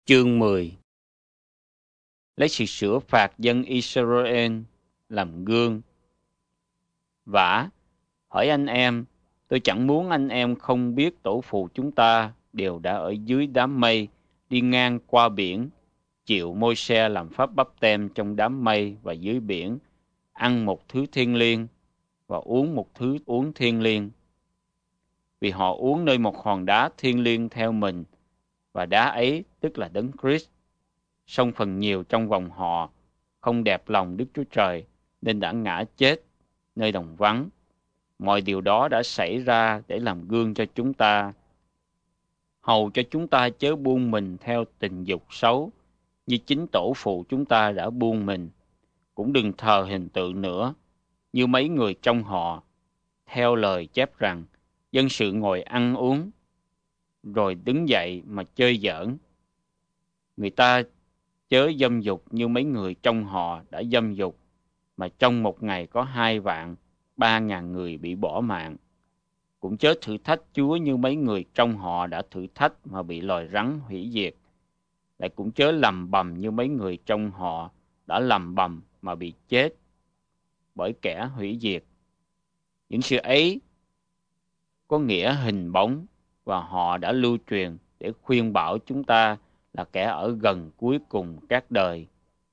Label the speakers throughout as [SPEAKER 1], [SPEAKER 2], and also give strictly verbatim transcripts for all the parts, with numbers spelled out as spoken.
[SPEAKER 1] Chương mười. Lấy sự sửa phạt dân Israel làm gương. Vả, hỏi anh em, tôi chẳng muốn anh em không biết tổ phụ chúng ta đều đã ở dưới đám mây, đi ngang qua biển, chịu Môi-se làm pháp báp têm trong đám mây và dưới biển, ăn một thứ thiêng liêng và uống một thứ uống thiêng liêng. Vì họ uống nơi một hòn đá thiêng liêng theo mình, và đá ấy tức là Đấng Christ. Song phần nhiều trong vòng họ không đẹp lòng Đức Chúa Trời nên đã ngã chết nơi đồng vắng. Mọi điều đó đã xảy ra để làm gương cho chúng ta, hầu cho chúng ta chớ buông mình theo tình dục xấu, như chính tổ phụ chúng ta đã buông mình. Cũng đừng thờ hình tượng nữa, như mấy người trong họ, theo lời chép rằng, dân sự ngồi ăn uống, rồi đứng dậy mà chơi giỡn. Người ta chớ dâm dục như mấy người trong họ đã dâm dục, mà trong một ngày có hai vạn, ba ngàn người bị bỏ mạng. Cũng chớ thử thách Chúa như mấy người trong họ đã thử thách mà bị loài rắn hủy diệt. Lại cũng chớ lầm bầm như mấy người trong họ đã lầm bầm mà bị chết bởi kẻ hủy diệt. Những sự ấy có nghĩa hình bóng, và họ đã lưu truyền để khuyên bảo chúng ta là kẻ ở gần cuối cùng các đời.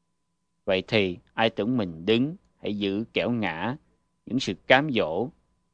[SPEAKER 1] Vậy thì ai tưởng mình đứng, hãy giữ kẻo ngã. Những sự cám dỗ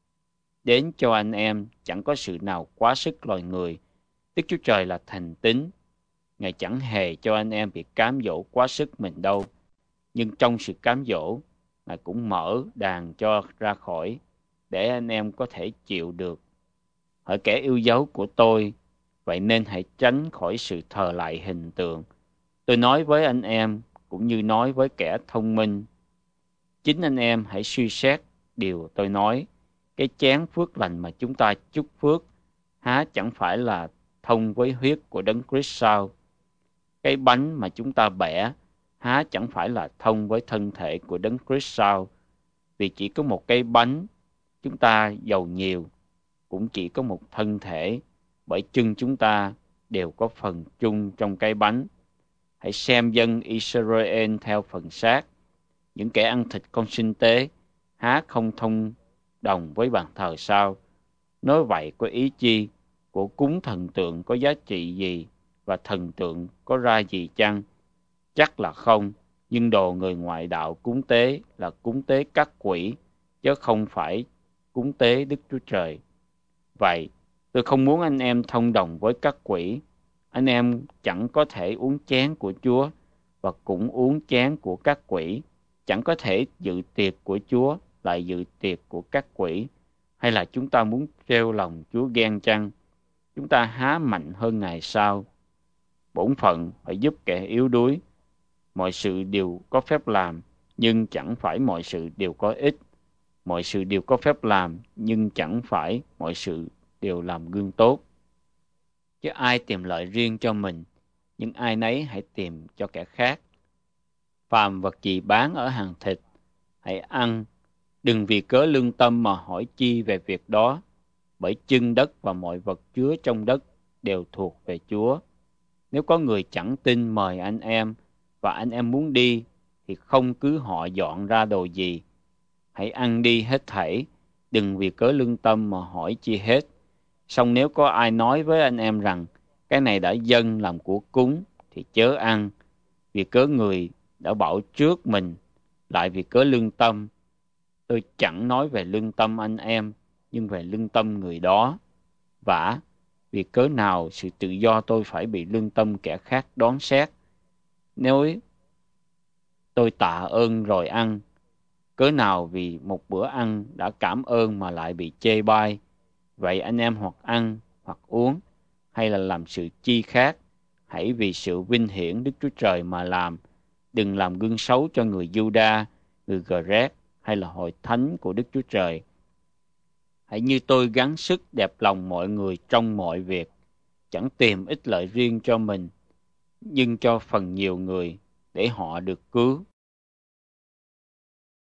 [SPEAKER 1] đến cho anh em chẳng có sự nào quá sức loài người. Đức Chúa Trời là thành tín, Ngài chẳng hề cho anh em bị cám dỗ quá sức mình đâu. Nhưng trong sự cám dỗ, Ngài cũng mở đàn cho ra khỏi, để anh em có thể chịu được. Hỡi kẻ yêu dấu của tôi, vậy nên hãy tránh khỏi sự thờ lại hình tượng. Tôi nói với anh em, cũng như nói với kẻ thông minh. Chính anh em hãy suy xét điều tôi nói. Cái chén phước lành mà chúng ta chúc phước, há chẳng phải là thông với huyết của Đấng Christ sao? Cái bánh mà chúng ta bẻ, há chẳng phải là thông với thân thể của Đấng Christ sao? Vì chỉ có một cái bánh, chúng ta giàu nhiều, cũng chỉ có một thân thể, bởi chân chúng ta đều có phần chung trong cái bánh. Hãy xem dân Israel theo phần xác. Những kẻ ăn thịt con sinh tế, há không thông đồng với bàn thờ sao? Nói vậy có ý chi? Của cúng thần tượng có giá trị gì? Và thần tượng có ra gì chăng? Chắc là không. Nhưng đồ người ngoại đạo cúng tế là cúng tế các quỷ, chứ không phải cúng tế Đức Chúa Trời. Vậy, tôi không muốn anh em thông đồng với các quỷ. Anh em chẳng có thể uống chén của Chúa và cũng uống chén của các quỷ. Chẳng có thể dự tiệc của Chúa lại dự tiệc của các quỷ. Hay là chúng ta muốn trêu lòng Chúa ghen chăng? Chúng ta há mạnh hơn Ngài sao? Bổn phận phải giúp kẻ yếu đuối. Mọi sự đều có phép làm, nhưng chẳng phải mọi sự đều có ích. Mọi sự đều có phép làm, nhưng chẳng phải mọi sự đều làm gương tốt. Chứ ai tìm lợi riêng cho mình, nhưng ai nấy hãy tìm cho kẻ khác. Phàm vật gì bán ở hàng thịt, hãy ăn, đừng vì cớ lương tâm mà hỏi chi về việc đó, bởi chân đất và mọi vật chứa trong đất đều thuộc về Chúa. Nếu có người chẳng tin mời anh em, và anh em muốn đi, thì không cứ họ dọn ra đồ gì. Hãy ăn đi hết thảy, đừng vì cớ lương tâm mà hỏi chi hết. Song nếu có ai nói với anh em rằng, cái này đã dâng làm của cúng, thì chớ ăn, vì cớ người đã bảo trước mình, lại vì cớ lương tâm. Tôi chẳng nói về lương tâm anh em, nhưng về lương tâm người đó. Vả, vì cớ nào sự tự do tôi phải bị lương tâm kẻ khác đoán xét? Nếu tôi tạ ơn rồi ăn, cớ nào vì một bữa ăn đã cảm ơn mà lại bị chê bai? Vậy anh em hoặc ăn, hoặc uống, hay là làm sự chi khác, hãy vì sự vinh hiển Đức Chúa Trời mà làm. Đừng làm gương xấu cho người Giu-đa, người Gờ-rét, hay là hội thánh của Đức Chúa Trời. Hãy như tôi gắng sức đẹp lòng mọi người trong mọi việc, chẳng tìm ích lợi riêng cho mình, nhưng cho phần nhiều người, để họ được cứu.